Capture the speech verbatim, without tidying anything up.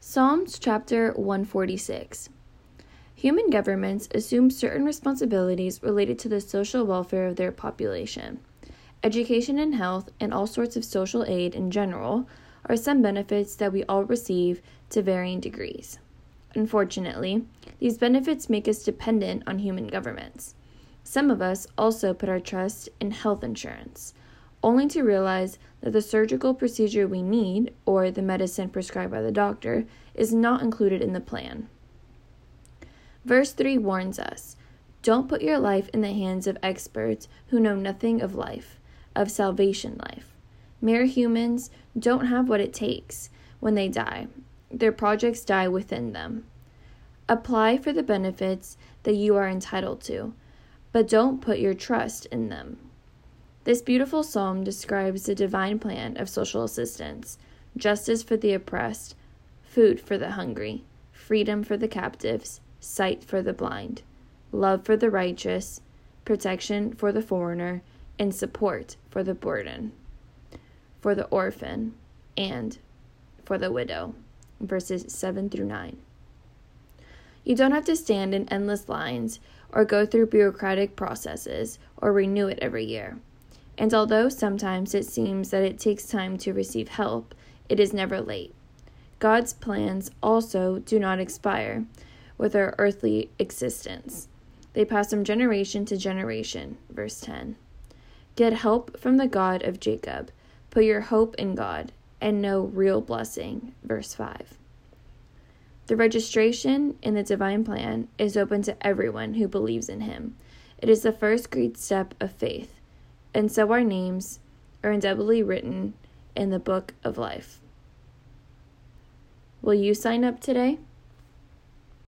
Psalms chapter one forty-six. Human governments assume certain responsibilities related to the social welfare of their population. Education and health, and all sorts of social aid in general, are some benefits that we all receive to varying degrees. Unfortunately, these benefits make us dependent on human governments. Some of us also put our trust in health insurance, only to realize that the surgical procedure we need, or the medicine prescribed by the doctor, is not included in the plan. Verse three warns us, "Don't put your life in the hands of experts who know nothing of life, of salvation life." Mere humans don't have what it takes when they die. Their projects die within them. Apply for the benefits that you are entitled to, but don't put your trust in them. This beautiful psalm describes the divine plan of social assistance, justice for the oppressed, food for the hungry, freedom for the captives, sight for the blind, love for the righteous, protection for the foreigner, and support for the burden, for the orphan, and for the widow. Verses seven through nine. You don't have to stand in endless lines or go through bureaucratic processes or renew it every year. And although sometimes it seems that it takes time to receive help, it is never late. God's plans also do not expire with our earthly existence. They pass from generation to generation. Verse ten. Get help from the God of Jacob. Put your hope in God and know real blessing. Verse five. The registration in the divine plan is open to everyone who believes in him. It is the first great step of faith. And so our names are indelibly written in the book of life. Will you sign up today?